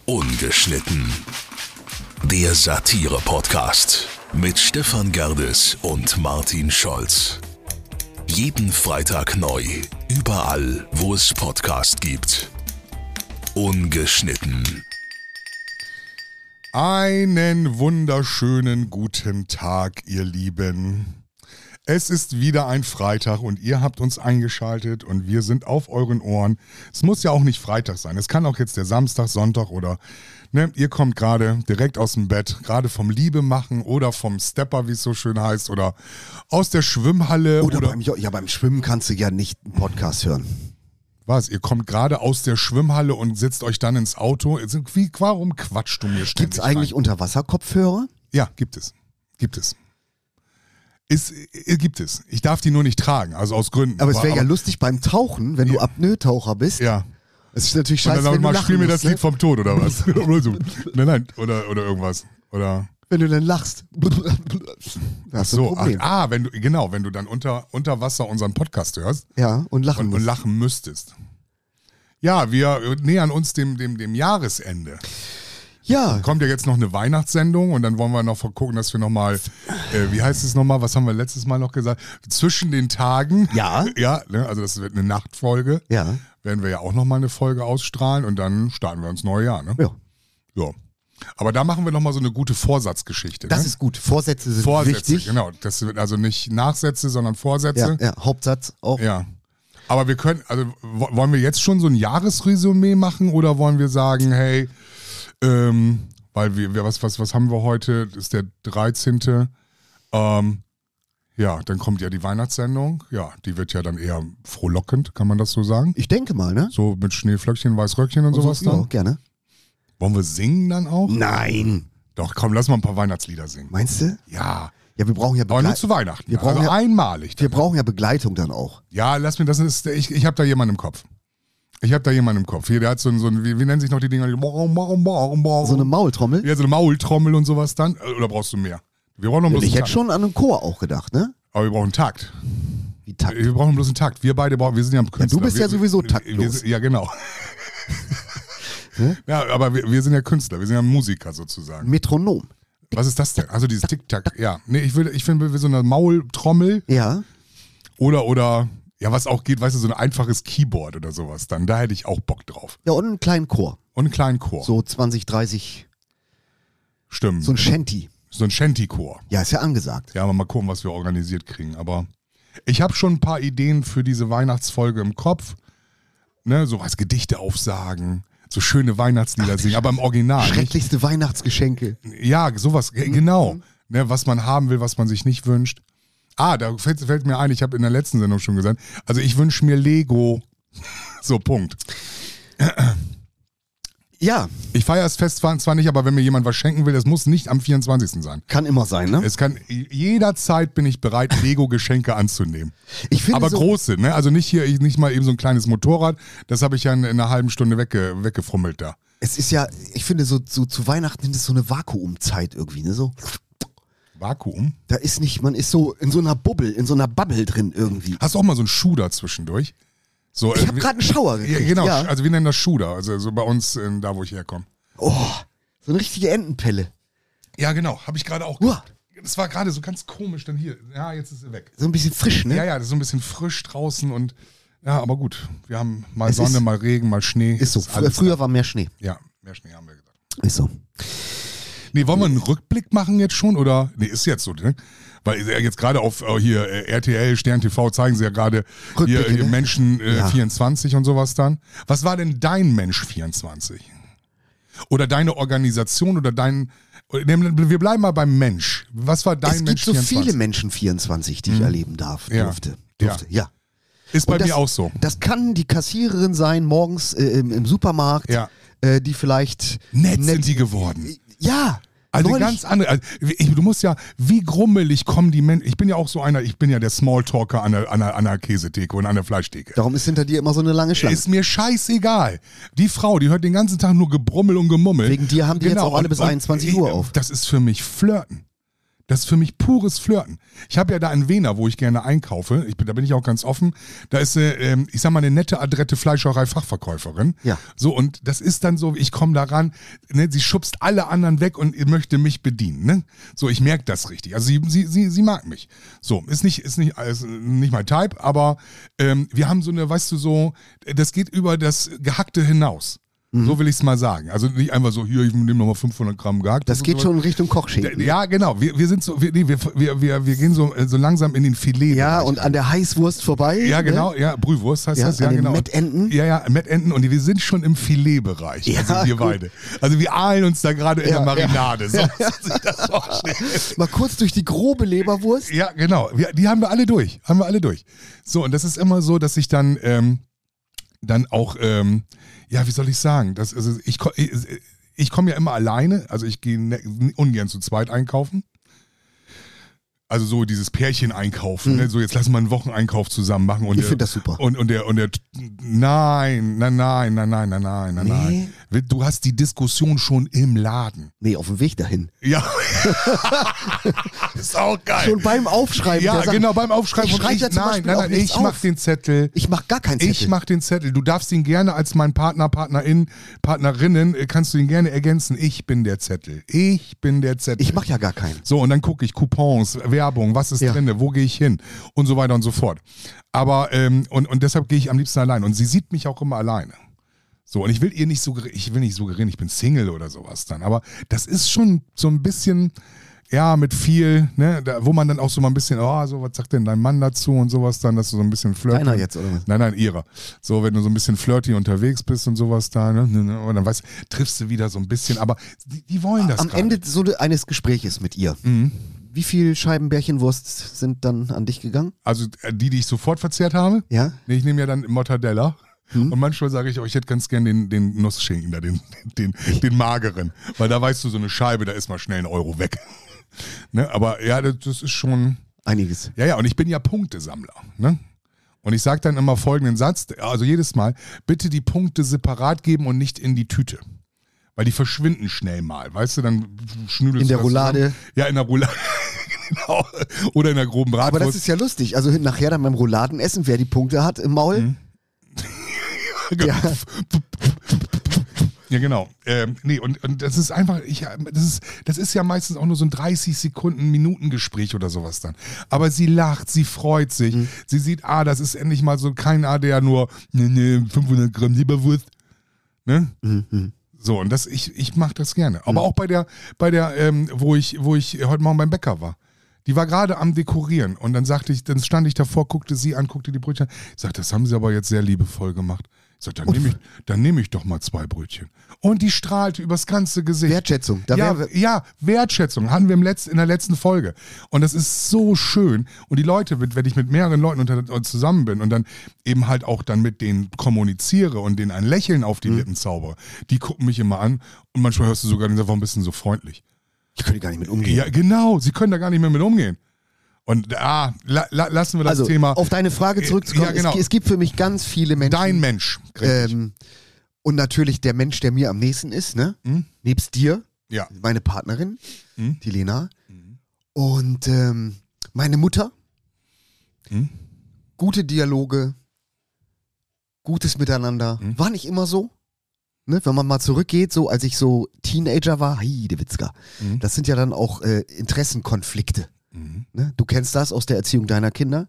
Ungeschnitten. Der Satire-Podcast mit Stefan Gerdes und Martin Scholz. Jeden Freitag neu, überall, wo es Podcast gibt. Ungeschnitten. Einen wunderschönen guten Tag, ihr Lieben. Es ist wieder ein Freitag und ihr habt uns eingeschaltet und wir sind auf euren Ohren. Es muss ja auch nicht Freitag sein, es kann auch jetzt der Samstag, Sonntag oder ihr kommt gerade direkt aus dem Bett, gerade vom Liebe machen oder vom Stepper, wie es so schön heißt, oder aus der Schwimmhalle. Oder beim Schwimmen kannst du ja nicht einen Podcast hören. Was? Ihr kommt gerade aus der Schwimmhalle und setzt euch dann ins Auto. Warum quatschst du mir ständig? Gibt es eigentlich Unterwasserkopfhörer? Ja, gibt es. Gibt es. Gibt es. Ich darf die nur nicht tragen, also aus Gründen. Aber es wäre ja lustig beim Tauchen, wenn du Apnoe-Taucher bist. Ja. Es ist natürlich scheiße, dann wenn du lachen spiel mir musst, das Lied vom Tod oder was? Nein, oder irgendwas. Oder wenn du dann lachst. Ach so, wenn du dann unter Wasser unseren Podcast hörst. Ja, und lachen und lachen müsstest. Ja, wir nähern uns dem Jahresende. Ja. Kommt ja jetzt noch eine Weihnachtssendung und dann wollen wir noch gucken, dass wir nochmal, wie heißt es nochmal, was haben wir letztes Mal noch gesagt? Zwischen den Tagen. Ja. Ja, also das wird eine Nachtfolge. Ja. Werden wir ja auch nochmal eine Folge ausstrahlen und dann starten wir ins neue Jahr, ne? Ja. So. Aber da machen wir nochmal so eine gute Vorsatzgeschichte. Das ne? ist gut. Vorsätze sind wichtig. Genau. Das wird also nicht Nachsätze, sondern Vorsätze. Ja, Hauptsatz auch. Ja. Aber wir können, also wollen wir jetzt schon so ein Jahresresümee machen oder wollen wir sagen, hey, weil was haben wir heute? Das ist der 13. Ja, dann kommt ja die Weihnachtssendung. Ja, die wird ja dann eher frohlockend, kann man das so sagen? Ich denke mal, ne? So mit Schneeflöckchen, Weißröckchen und sowas dann? Ja, gerne. Wollen wir singen dann auch? Nein. Doch, komm, lass mal ein paar Weihnachtslieder singen. Meinst du? Ja. Ja, wir brauchen ja Aber nur zu Weihnachten. Wir brauchen einmalig. Wir brauchen ja Begleitung dann auch. Ja, ich habe da jemanden im Kopf. Hier, der hat so ein wie nennen sich noch die Dinger? So eine Maultrommel? Ja, so eine Maultrommel und sowas dann. Oder brauchst du mehr? Wir brauchen noch bloß Ich einen hätte schon an einen Chor auch gedacht, ne? Aber wir brauchen einen Takt. Wie Takt? Wir brauchen bloß einen Takt. Wir sind ja Künstler. Ja, du bist ja sowieso taktlos. Ja, genau. Ja, aber wir sind ja Künstler. Wir sind ja Musiker sozusagen. Metronom. Was ist das denn? Also dieses Tick-Tack. Ja. Nee, ich finde so eine Maultrommel. Ja. Oder ja, was auch geht, weißt du, so ein einfaches Keyboard oder sowas dann. Da hätte ich auch Bock drauf. Ja, und einen kleinen Chor. So 20, 30. Stimmt. So ein Shanty. So ein Shanty-Chor. Ja, ist ja angesagt. Ja, aber mal gucken, was wir organisiert kriegen. Aber ich habe schon ein paar Ideen für diese Weihnachtsfolge im Kopf. Ne, so als Gedichte aufsagen, so schöne Weihnachtslieder singen, aber im Original. Schrecklichste Weihnachtsgeschenke. Ja, sowas, genau. Ne, was man haben will, was man sich nicht wünscht. Da fällt mir ein, ich habe in der letzten Sendung schon gesagt, also ich wünsche mir Lego. So, Punkt. Ja. Ich feiere das Fest zwar nicht, aber wenn mir jemand was schenken will, das muss nicht am 24. sein. Kann immer sein, ne? Jederzeit bin ich bereit, Lego-Geschenke anzunehmen. Ich finde aber große, ne? Also nicht mal eben so ein kleines Motorrad, das habe ich ja in einer halben Stunde weggefrummelt da. Es ist ja, ich finde so zu Weihnachten ist es so eine Vakuumzeit irgendwie, ne? So. Vakuum? Da ist nicht, man ist so in so einer Bubble drin irgendwie. Hast du auch mal so einen Schuh dazwischendurch? So, ich habe gerade einen Schauer gekriegt. Ja, genau, ja. Also wir nennen das Schuder, also so bei uns, da wo ich herkomme. Oh, so eine richtige Entenpelle. Ja, genau, habe ich gerade auch. Das war gerade so ganz komisch dann hier. Ja, jetzt ist sie weg. So ein bisschen frisch, ne? Ja, das ist so ein bisschen frisch draußen und ja, aber gut. Wir haben mal Sonne, mal Regen, mal Schnee. Ist so. Früher war mehr Schnee. Ja, mehr Schnee haben wir gesagt. Ist so. Nee, wollen wir einen Rückblick machen jetzt schon? Oder? Nee, ist jetzt so, ne? Weil jetzt gerade auf hier RTL, Stern TV zeigen sie ja gerade hier ne? Menschen 24 und sowas dann. Was war denn dein Mensch 24? Oder deine Organisation oder wir bleiben mal beim Mensch. Was war dein Mensch 24? Es gibt so viele Menschen 24, die ich erleben durfte. Ja. Ist bei mir auch so. Das kann die Kassiererin sein, morgens im Supermarkt, die vielleicht... Nett sind die geworden. Ja. Also ganz andere. Also du musst ja, wie grummelig kommen die Menschen. Ich bin ja auch so einer, ich bin ja der Smalltalker an der Käsetheke und an der Fleischtheke. Darum ist hinter dir immer so eine lange Schlange. Ist mir scheißegal. Die Frau, die hört den ganzen Tag nur Gebrummel und Gemummel. Wegen dir haben die jetzt auch alle bis 21 Uhr auf. Das ist für mich Flirten. Das ist für mich pures Flirten. Ich habe ja da in Wehner, wo ich gerne einkaufe, da bin ich auch ganz offen, da ist ich sag mal, eine nette, adrette Fleischerei-Fachverkäuferin. Ja. So, und das ist dann so, ich komme da ran, ne, sie schubst alle anderen weg und möchte mich bedienen. Ne? So, ich merke das richtig. Also sie mag mich. So, ist nicht mein Type, aber wir haben so eine, weißt du, so, das geht über das Gehackte hinaus. So will ich es mal sagen. Also nicht einfach so, hier, ich nehme nochmal 500 Gramm gehackt. Das geht schon in Richtung Kochschinken. Ja, genau. Wir sind so, wir gehen so langsam in den Filet. Ja, und an der Heißwurst vorbei. Ja, genau. Ja, Brühwurst heißt das. Ja, an den genau. Mettenten. Ja, Mettenten. Und wir sind schon im Filetbereich. Ja, also wir gut. beide. Also wir ahlen uns da gerade in der Marinade. So muss man sich das vorstellen. Mal kurz durch die grobe Leberwurst. Ja, genau. Die haben wir alle durch. So, und das ist immer so, dass ich dann auch, ja, wie soll ich sagen? Ich komme ja immer alleine, also ich gehe ungern zu zweit einkaufen. Also so dieses Pärchen einkaufen, ne? So jetzt lassen wir einen Wocheneinkauf zusammen machen. Und ich finde das super. Und der, nein. Nee. Du hast die Diskussion schon im Laden. Nee, auf dem Weg dahin. Ja. Ist auch geil. Schon beim Aufschreiben. Ja, genau, beim Aufschreiben. Nein, ich mach den Zettel. Ich mach gar keinen Zettel. Ich mach den Zettel. Du darfst ihn gerne als mein Partner, Partnerinnen, kannst du ihn gerne ergänzen. Ich bin der Zettel. Ich mach ja gar keinen. So, und dann gucke ich Coupons, Werbung, was ist drin, wo gehe ich hin und so weiter und so fort. Aber, und deshalb gehe ich am liebsten allein. Und sie sieht mich auch immer alleine. So, und ich will nicht suggerieren, ich bin Single oder sowas dann. Aber das ist schon so ein bisschen, ja, mit viel, ne, wo man dann auch so mal ein bisschen, so, was sagt denn dein Mann dazu und sowas dann, dass du so ein bisschen flirty. Deiner jetzt, oder was? Nein, ihrer. So, wenn du so ein bisschen flirty unterwegs bist und sowas da, ne, und dann triffst du wieder so ein bisschen, aber die wollen das am grade. Ende so eines Gespräches mit ihr. Mhm. Wie viel Scheiben Bärchenwurst sind dann an dich gegangen? Also die ich sofort verzehrt habe? Ja. Nee, ich nehme ja dann Mortadella. Und manchmal sage ich auch, ich hätte ganz gern den Nussschinken da, den mageren. Weil da weißt du, so eine Scheibe, da ist mal schnell €1 weg. Ne? Aber ja, das ist schon... Einiges. Ja, und ich bin ja Punktesammler. Ne? Und ich sage dann immer folgenden Satz, also jedes Mal, bitte die Punkte separat geben und nicht in die Tüte. Weil die verschwinden schnell mal, weißt du, dann schnüdelst du in der das Roulade. Zusammen. Ja, in der Roulade. Genau. Oder in der groben Bratwurst. Aber das ist ja lustig. Also nachher dann beim Rouladenessen, wer die Punkte hat im Maul. Ja. Ja, genau. Nee, und das ist einfach, das ist ja meistens auch nur so ein 30-Sekunden-Minuten-Gespräch oder sowas dann. Aber sie lacht, sie freut sich, sie sieht, das ist endlich mal so kein der nur 500 Gramm Leberwurst. Ne? So, und ich mache das gerne. Aber auch bei der, wo ich heute Morgen beim Bäcker war. Die war gerade am Dekorieren und dann stand ich davor, guckte sie an, guckte die Brötchen an. Ich sagte, das haben sie aber jetzt sehr liebevoll gemacht. Ich sagte, dann nehme ich doch mal 2 Brötchen. Und die strahlte übers ganze Gesicht. Wertschätzung. Wertschätzung hatten wir in der letzten Folge. Und das ist so schön. Und die Leute, wenn ich mit mehreren Leuten zusammen bin und dann eben halt auch dann mit denen kommuniziere und denen ein Lächeln auf die Lippen zaubere, die gucken mich immer an und manchmal hörst du sogar, die sind einfach ein bisschen so freundlich. Ich könnte gar nicht mit umgehen. Ja, genau. Sie können da gar nicht mehr mit umgehen. Und lassen wir das Thema. Auf deine Frage zurückzukommen, ja, genau. Es gibt für mich ganz viele Menschen. Dein Mensch. Und natürlich der Mensch, der mir am nächsten ist, ne? Nebst dir, ja. Meine Partnerin, die Lena. Und meine Mutter. Gute Dialoge, gutes Miteinander. War nicht immer so. Ne, wenn man mal zurückgeht, so als ich so Teenager war, Heidewitzka, das sind ja dann auch Interessenkonflikte. Ne? Du kennst das aus der Erziehung deiner Kinder?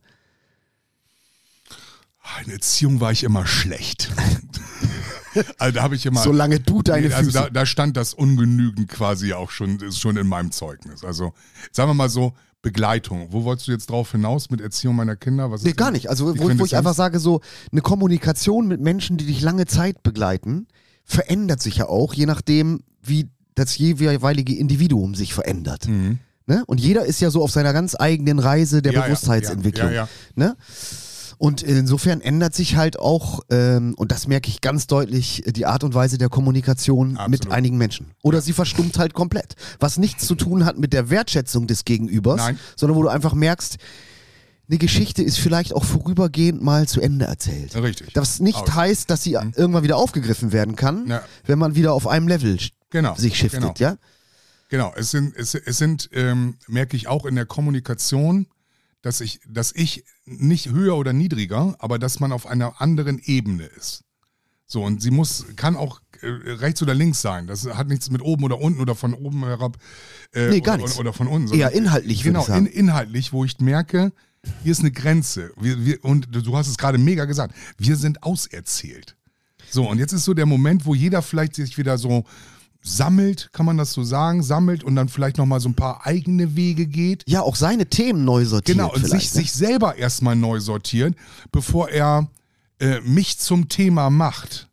In der Erziehung war ich immer schlecht. Also da habe ich immer. Solange du deine Füße. Also da stand das ungenügend quasi auch ist schon in meinem Zeugnis. Also sagen wir mal so, Begleitung. Wo wolltest du jetzt drauf hinaus mit Erziehung meiner Kinder? Was ist gar nicht. Also wo ich einfach sage, so eine Kommunikation mit Menschen, die dich lange Zeit begleiten, verändert sich ja auch, je nachdem, wie das jeweilige Individuum sich verändert. Ne? Und jeder ist ja so auf seiner ganz eigenen Reise der Bewusstheitsentwicklung. Ja. Ne? Und insofern ändert sich halt auch, und das merke ich ganz deutlich, die Art und Weise der Kommunikation mit einigen Menschen. Oder sie verstummt halt komplett. Was nichts zu tun hat mit der Wertschätzung des Gegenübers, sondern wo du einfach merkst, eine Geschichte ist vielleicht auch vorübergehend mal zu Ende erzählt. Richtig. Das nicht heißt, dass sie irgendwann wieder aufgegriffen werden kann, wenn man wieder auf einem Level sich shiftet, ja? Genau, es sind merke ich auch in der Kommunikation, dass ich nicht höher oder niedriger, aber dass man auf einer anderen Ebene ist. So, und sie kann auch rechts oder links sein. Das hat nichts mit oben oder unten oder von oben herab Nee, gar nichts. Oder von unten. Eher inhaltlich, würde genau, ich sagen. Inhaltlich, wo ich merke, hier ist eine Grenze. Und du hast es gerade mega gesagt, wir sind auserzählt. So, und jetzt ist so der Moment, wo jeder vielleicht sich wieder so sammelt, kann man das so sagen, sammelt und dann vielleicht nochmal so ein paar eigene Wege geht. Ja, auch seine Themen neu sortiert. Genau, und sich selber erstmal neu sortiert, bevor er mich zum Thema macht.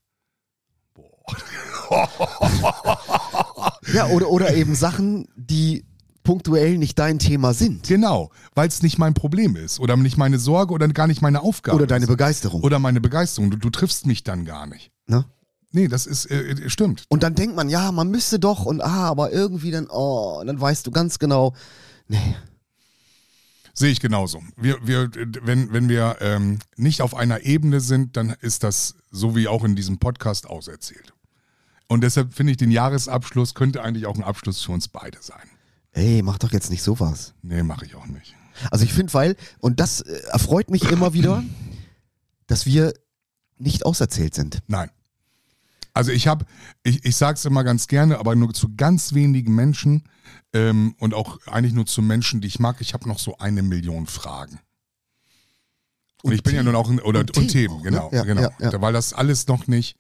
Ja, oder eben Sachen, die punktuell nicht dein Thema sind. Genau, weil es nicht mein Problem ist oder nicht meine Sorge oder gar nicht meine Aufgabe. Oder deine ist. Begeisterung. Oder meine Begeisterung. Du triffst mich dann gar nicht. Ne? Nee, das ist, stimmt. Und dann denkt man, ja, man müsste doch und aber irgendwie dann, dann weißt du ganz genau, nee. Sehe ich genauso. Wenn wir nicht auf einer Ebene sind, dann ist das, so wie auch in diesem Podcast, auserzählt. Und deshalb finde ich, den Jahresabschluss könnte eigentlich auch ein Abschluss für uns beide sein. Ey, mach doch jetzt nicht sowas. Nee, mache ich auch nicht. Also ich finde, und das erfreut mich immer wieder, dass wir nicht auserzählt sind. Nein. Also ich sage es immer ganz gerne, aber nur zu ganz wenigen Menschen und auch eigentlich nur zu Menschen, die ich mag. Ich habe noch so 1 Million Fragen. Und ich bin ja nun auch, und Themen, genau. Ne? Genau. Ja. Weil das alles noch nicht,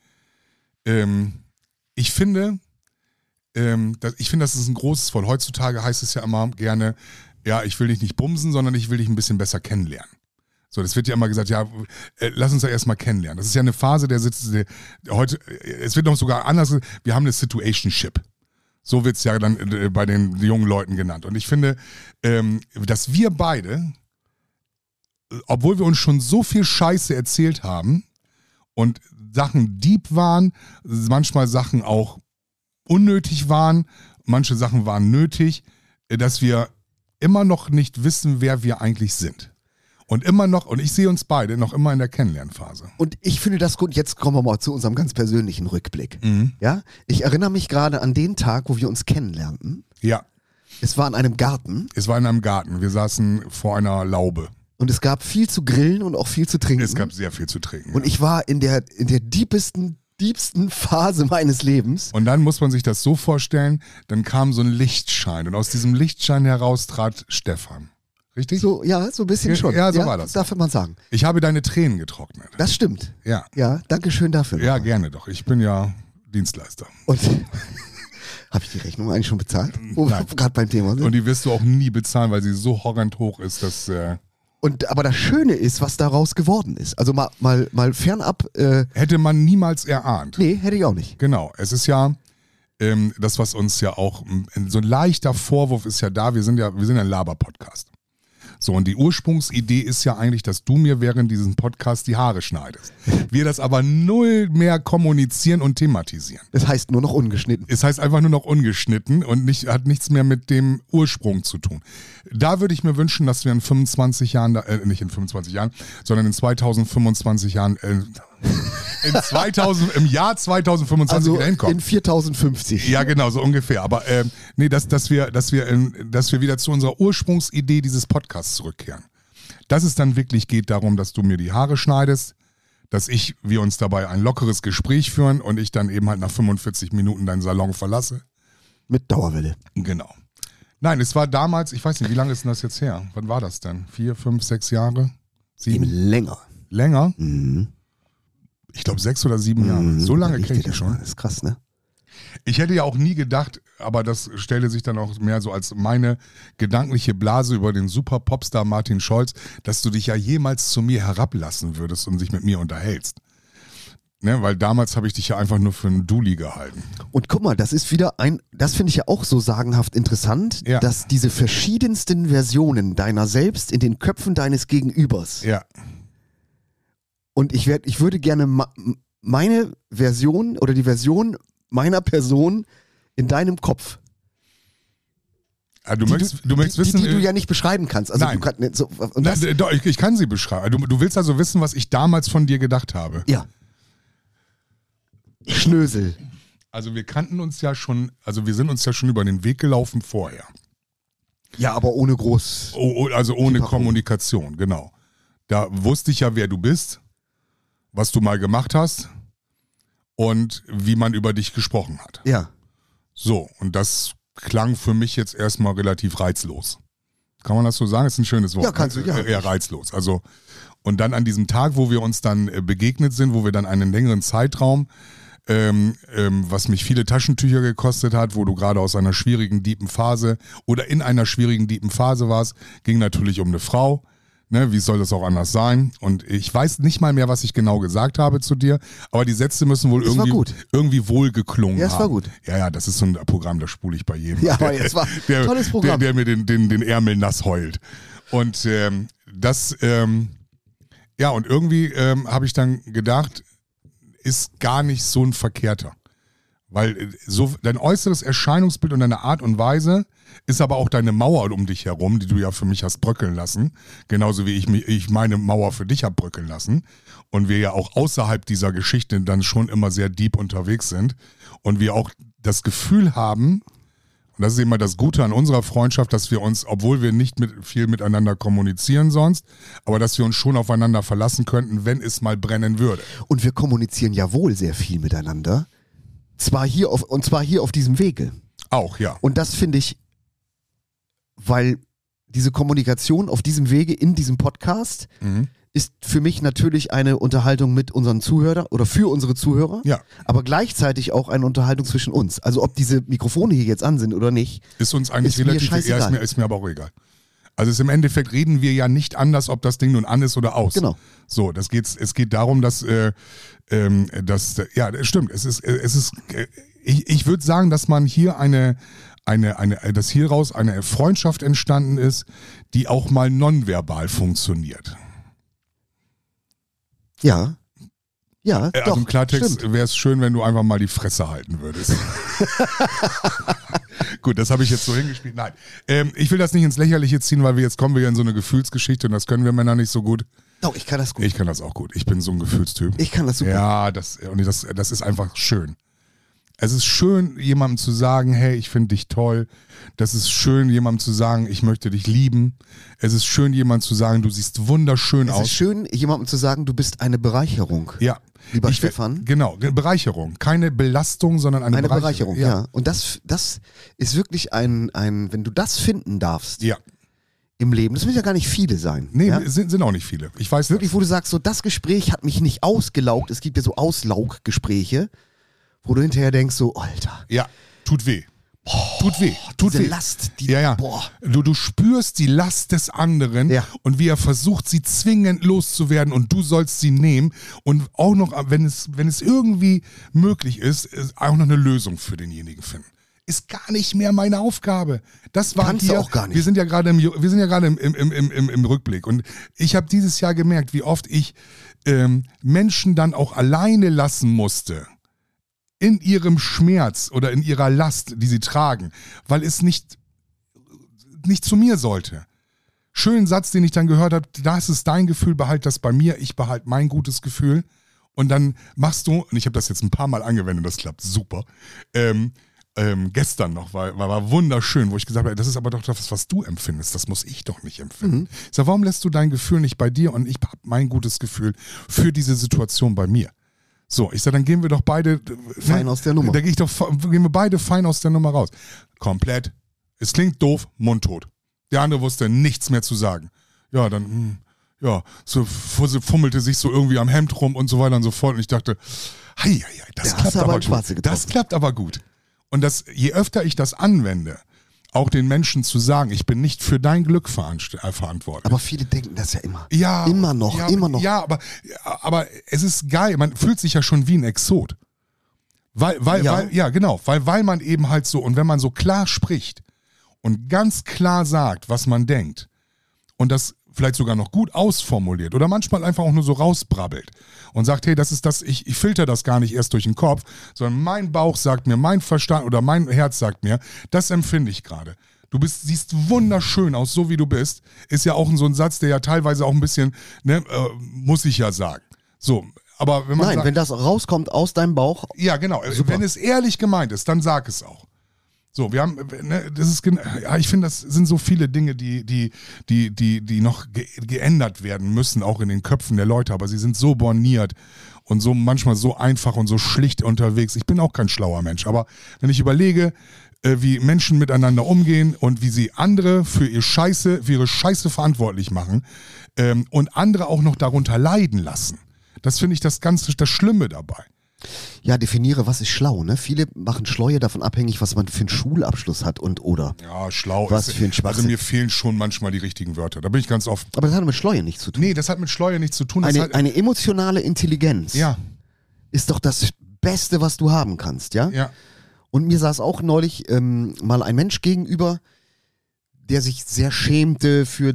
ich finde, das ist ein großes Wort. Heutzutage heißt es ja immer gerne, ja, ich will dich nicht bumsen, sondern ich will dich ein bisschen besser kennenlernen. So, das wird ja immer gesagt, ja, lass uns ja erstmal kennenlernen. Das ist ja eine Phase, heute, es wird noch sogar anders, wir haben eine Situationship. So wird es ja dann bei den jungen Leuten genannt. Und ich finde, dass wir beide, obwohl wir uns schon so viel Scheiße erzählt haben und Sachen deep waren, manchmal Sachen auch unnötig waren, manche Sachen waren nötig, dass wir immer noch nicht wissen, wer wir eigentlich sind. Und immer noch, und ich sehe uns beide noch immer in der Kennenlernphase. Und ich finde das gut, jetzt kommen wir mal zu unserem ganz persönlichen Rückblick. Mhm. Ja? Ich erinnere mich gerade an den Tag, wo wir uns kennenlernten. Ja. Es war in einem Garten. Es war in einem Garten. Wir saßen vor einer Laube. Und es gab viel zu grillen und auch viel zu trinken. Es gab sehr viel zu trinken. Und ich war in der diepsten Phase meines Lebens. Und dann muss man sich das so vorstellen, dann kam so ein Lichtschein. Und aus diesem Lichtschein heraus trat Stefan. Richtig? So, ja, so ein bisschen schon. Ja, so war das. Darf man sagen. Ich habe deine Tränen getrocknet. Das stimmt. Ja. Ja, danke schön dafür. Ja, gerne doch. Ich bin ja Dienstleister. Und habe ich die Rechnung eigentlich schon bezahlt? Wo wir gerade beim Thema sind. Und die wirst du auch nie bezahlen, weil sie so horrend hoch ist, dass... aber das Schöne ist, was daraus geworden ist. Also mal fernab... hätte man niemals erahnt. Nee, hätte ich auch nicht. Genau. Es ist ja... das, was uns ja auch... so ein leichter Vorwurf ist ja da. Wir sind ein Laber-Podcast. So, und die Ursprungsidee ist ja eigentlich, dass du mir während diesem Podcast die Haare schneidest. Wir das aber null mehr kommunizieren und thematisieren. Das heißt nur noch ungeschnitten. Es heißt einfach nur noch ungeschnitten und hat nichts mehr mit dem Ursprung zu tun. Da würde ich mir wünschen, dass wir in 25 Jahren, nicht in 25 Jahren, sondern in 2025 Jahren, im Jahr 2025 also wieder hinkommen. In 4050. Ja, genau, so ungefähr. Aber dass wir wieder zu unserer Ursprungsidee dieses Podcasts zurückkehren. Dass es dann wirklich geht darum, dass du mir die Haare schneidest, dass wir uns dabei ein lockeres Gespräch führen und ich dann eben halt nach 45 Minuten deinen Salon verlasse. Mit Dauerwelle. Genau. Nein, es war damals, ich weiß nicht, wie lange ist denn das jetzt her? Wann war das denn? 4, 5, 6 Jahre? 7? Länger. Länger? Mhm. Ich glaube 6 oder 7 Jahre. So lange kenne ich das schon. Das ist krass, ne? Ich hätte ja auch nie gedacht, aber das stellte sich dann auch mehr so als meine gedankliche Blase über den super Popstar Martin Scholz, dass du dich ja jemals zu mir herablassen würdest und dich mit mir unterhältst. Ne, weil damals habe ich dich ja einfach nur für einen Dulli gehalten. Und guck mal, das ist wieder das finde ich ja auch so sagenhaft interessant, Ja. dass diese verschiedensten Versionen deiner selbst in den Köpfen deines Gegenübers. Ja. Und ich würde gerne meine Version oder die Version meiner Person in deinem Kopf. Du möchtest wissen, die du ja nicht beschreiben kannst. Also Nein. Du kannst, so, und Nein, doch, ich kann sie beschreiben. Du willst also wissen, was ich damals von dir gedacht habe. ja. Schnösel. Also wir kannten uns ja schon, also wir sind uns ja schon über den Weg gelaufen vorher. Ja, aber ohne groß. Also ohne Kommunikation, genau. Da wusste ich ja, wer du bist, was du mal gemacht hast und wie man über dich gesprochen hat. Ja. So, und das klang für mich jetzt erstmal relativ reizlos. Kann man das so sagen? Ist ein schönes Wort. Ja, kannst du, ja. Eher reizlos. Also, und dann an diesem Tag, wo wir uns dann begegnet sind, wo wir dann einen längeren Zeitraum, was mich viele Taschentücher gekostet hat, wo du gerade aus einer schwierigen, deepen Phase oder in einer schwierigen, deepen Phase warst, ging natürlich um eine Frau. Ne, wie soll das auch anders sein? Und ich weiß nicht mal mehr, was ich genau gesagt habe zu dir, aber die Sätze müssen wohl irgendwie wohl geklungen haben. Ja, es war gut. Ja, das ist so ein Programm, das spule ich bei jedem. Ja, aber jetzt war ein tolles Programm. Der mir den Ärmel nass heult. Und und irgendwie habe ich dann gedacht, ist gar nicht so ein Verkehrter. Weil so dein äußeres Erscheinungsbild und deine Art und Weise ist aber auch deine Mauer um dich herum, die du ja für mich hast bröckeln lassen. Genauso wie ich meine Mauer für dich habe bröckeln lassen. Und wir ja auch außerhalb dieser Geschichte dann schon immer sehr deep unterwegs sind. Und wir auch das Gefühl haben, und das ist immer das Gute an unserer Freundschaft, dass wir uns, obwohl wir nicht viel miteinander kommunizieren sonst, aber dass wir uns schon aufeinander verlassen könnten, wenn es mal brennen würde. Und wir kommunizieren ja wohl sehr viel miteinander. Zwar hier auf diesem Wege. Auch, ja. Und das finde ich, weil diese Kommunikation auf diesem Wege in diesem Podcast ist für mich natürlich eine Unterhaltung mit unseren Zuhörern oder für unsere Zuhörer, Ja. aber gleichzeitig auch eine Unterhaltung zwischen uns. Also ob diese Mikrofone hier jetzt an sind oder nicht. Ist uns eigentlich Ist mir relativ, scheißegal. ist mir aber auch egal. Also im Endeffekt reden wir ja nicht anders, ob das Ding nun an ist oder aus. Genau. So, es geht darum, dass ja, das stimmt. Ich würde sagen, dass man hier dass hieraus eine Freundschaft entstanden ist, die auch mal nonverbal funktioniert. Ja. Ja, Also doch, im Klartext stimmt. wäre es schön, wenn du einfach mal die Fresse halten würdest. Gut, das habe ich jetzt so hingespielt. Nein, ich will das nicht ins Lächerliche ziehen, weil jetzt kommen wir ja in so eine Gefühlsgeschichte und das können wir Männer nicht so gut. Doch, ich kann das gut. Ich kann das auch gut. Ich bin so ein Gefühlstyp. Ich kann das super. Ja, das ist einfach schön. Es ist schön, jemandem zu sagen, hey, ich finde dich toll. Das ist schön, jemandem zu sagen, ich möchte dich lieben. Es ist schön, jemandem zu sagen, du siehst wunderschön aus. Es ist schön, jemandem zu sagen, du bist eine Bereicherung. Ja. Lieber Stefan. Genau, Bereicherung. Keine Belastung, sondern eine Bereicherung. Ja. Und das ist wirklich wenn du das finden darfst Ja. im Leben, das müssen ja gar nicht viele sein. Nee, ja? sind auch nicht viele. Ich weiß Wirklich, das. wo du sagst, so das Gespräch hat mich nicht ausgelaugt. Es gibt ja so Auslauggespräche, wo du hinterher denkst, so, Alter. Ja, tut weh. Tut weh. Diese Last, boah. Du spürst die Last des anderen und wie er versucht, sie zwingend loszuwerden und du sollst sie nehmen und auch noch, wenn es irgendwie möglich ist, auch noch eine Lösung für denjenigen finden. Ist gar nicht mehr meine Aufgabe. Das war Kannst du auch gar nicht. Wir sind ja gerade im Rückblick und ich habe dieses Jahr gemerkt, wie oft ich Menschen dann auch alleine lassen musste. In ihrem Schmerz oder in ihrer Last, die sie tragen, weil es nicht zu mir sollte. Schönen Satz, den ich dann gehört habe, das ist dein Gefühl, behalt das bei mir, ich behalte mein gutes Gefühl. Und dann machst du, und ich habe das jetzt ein paar Mal angewendet, das klappt super, gestern noch, war wunderschön, wo ich gesagt habe, das ist aber doch das, was du empfindest, das muss ich doch nicht empfinden. Ich sage, warum lässt du dein Gefühl nicht bei dir und ich habe mein gutes Gefühl für diese Situation bei mir? So, ich sage, dann gehen wir doch beide fein aus der Nummer. Da gehen wir beide fein aus der Nummer raus. Komplett. Es klingt doof, mundtot. Der andere wusste nichts mehr zu sagen. Ja, dann, so fummelte sich so irgendwie am Hemd rum und so weiter und so fort. Und ich dachte, das klappt aber gut. Das klappt aber gut. Und je öfter ich das anwende, auch den Menschen zu sagen, ich bin nicht für dein Glück verantwortlich. Aber viele denken das ja immer. Ja. Immer noch. Ja, aber es ist geil. Man fühlt sich ja schon wie ein Exot. Weil man eben halt so, und wenn man so klar spricht und ganz klar sagt, was man denkt und das vielleicht sogar noch gut ausformuliert oder manchmal einfach auch nur so rausbrabbelt und sagt, hey, das ist das, ich filter das gar nicht erst durch den Kopf, sondern mein Bauch sagt mir, mein Verstand oder mein Herz sagt mir, das empfinde ich gerade. Siehst wunderschön aus, so wie du bist, ist ja auch so ein Satz, der ja teilweise auch ein bisschen, muss ich ja sagen. So, Aber wenn man Nein, sagt, wenn das rauskommt aus deinem Bauch. ja, genau. Super. Wenn es ehrlich gemeint ist, dann sag es auch. So, wir haben, ne, das ist, ja, ich finde, das sind so viele Dinge, die noch geändert werden müssen, auch in den Köpfen der Leute, aber sie sind so borniert und so manchmal so einfach und so schlicht unterwegs. Ich bin auch kein schlauer Mensch, aber wenn ich überlege, wie Menschen miteinander umgehen und wie sie andere für ihre Scheiße verantwortlich machen und andere auch noch darunter leiden lassen, das finde ich das Schlimme dabei. Ja, definiere, was ist schlau, ne? Viele machen Schleue davon abhängig, was man für einen Schulabschluss hat oder. Ja, schlau was ist. für ein Schwachsinn. Also mir fehlen schon manchmal die richtigen Wörter. Da bin ich ganz offen. Aber das hat mit Schleue nichts zu tun. Nee, das hat mit Schleue nichts zu tun. Das Eine emotionale Intelligenz ja, ist doch das Beste, was du haben kannst, ja? ja. Und mir saß auch neulich mal ein Mensch gegenüber, der sich sehr schämte für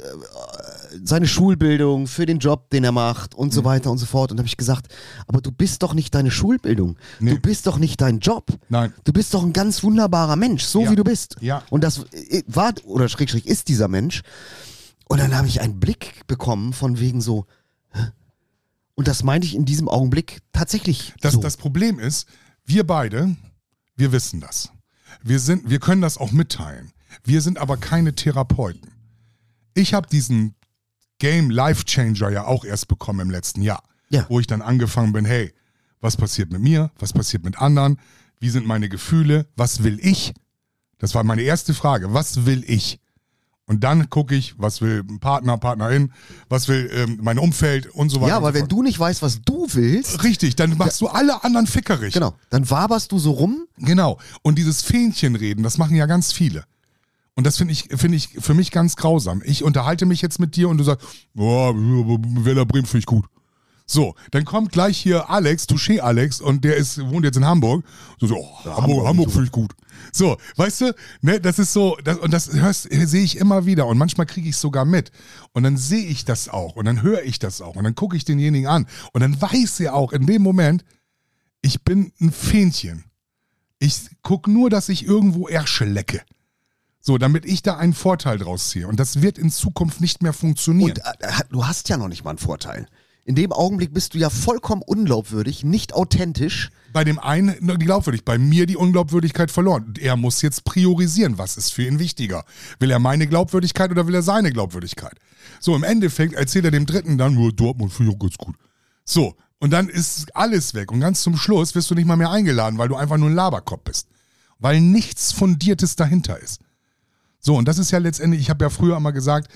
seine Schulbildung, für den Job, den er macht und so weiter und so fort. Und da habe ich gesagt, aber du bist doch nicht deine Schulbildung. Nee. Du bist doch nicht dein Job. Nein. Du bist doch ein ganz wunderbarer Mensch, so Ja. wie du bist. Ja. Und das war, oder Schrägstrich ist dieser Mensch. Und dann habe ich einen Blick bekommen von wegen so, hä? Und das meinte ich in diesem Augenblick tatsächlich so. Das Problem ist, wir beide, wir wissen das. Wir können das auch mitteilen. Wir sind aber keine Therapeuten. Ich habe diesen Game Life Changer ja auch erst bekommen im letzten Jahr. Ja. Wo ich dann angefangen bin, hey, was passiert mit mir? Was passiert mit anderen? Wie sind meine Gefühle? Was will ich? Das war meine erste Frage. Was will ich? Und dann gucke ich, was will ein Partner, Partnerin, was will mein Umfeld und so weiter. Ja, und weil so wenn fort. du nicht weißt, was du willst, Richtig, dann machst du alle anderen fickerig. genau, dann waberst du so rum. Genau. Und dieses Fähnchenreden, das machen ja ganz viele. Und das finde ich für mich ganz grausam. Ich unterhalte mich jetzt mit dir und du sagst, oh, Werder Bremen finde ich gut. So, dann kommt gleich hier Alex, Touché Alex, und der wohnt jetzt in Hamburg. So, Ja, Hamburg finde ich gut. So, weißt du, ne, das ist so, das sehe ich immer wieder und manchmal kriege ich es sogar mit. Und dann sehe ich das auch und dann höre ich das auch und dann gucke ich denjenigen an und dann weiß er auch in dem Moment, ich bin ein Fähnchen. Ich gucke nur, dass ich irgendwo Ärsche lecke. So, damit ich da einen Vorteil draus ziehe. Und das wird in Zukunft nicht mehr funktionieren. Und du hast ja noch nicht mal einen Vorteil. In dem Augenblick bist du ja vollkommen unglaubwürdig, nicht authentisch. Bei dem einen die Glaubwürdigkeit, bei mir die Unglaubwürdigkeit verloren. Er muss jetzt priorisieren, was ist für ihn wichtiger. Will er meine Glaubwürdigkeit oder will er seine Glaubwürdigkeit? So, im Endeffekt erzählt er dem Dritten dann, nur Dortmund finde ich auch ganz gut. So, und dann ist alles weg. Und ganz zum Schluss wirst du nicht mal mehr eingeladen, weil du einfach nur ein Laberkopf bist. Weil nichts Fundiertes dahinter ist. So, und das ist ja letztendlich, ich habe ja früher immer gesagt,